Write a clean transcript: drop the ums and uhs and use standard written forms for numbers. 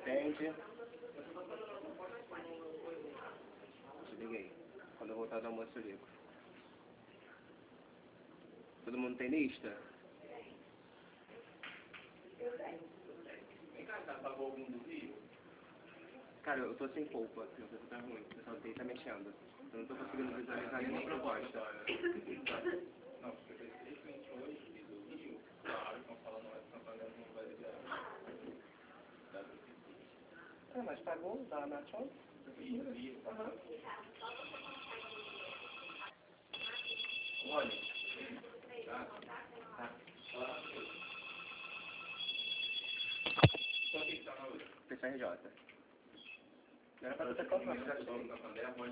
Entende? Desliguei. Quando eu voltar do almoço eu ligo. Todo mundo tem lista? Vem cá, cara, pagou algum do Rio? Cara, eu tô sem polpa, meu tempo tá ruim, o pessoal do TI tá mexendo. Eu não tô conseguindo visualizar nenhuma proposta. Não, porque eu pensei que hoje do Rio, claro, estão falando, mas estão pagando, não vai liberar. Ah, mas pagou da National? Rio. Olha. PCRJ. Não era pra ter colocado.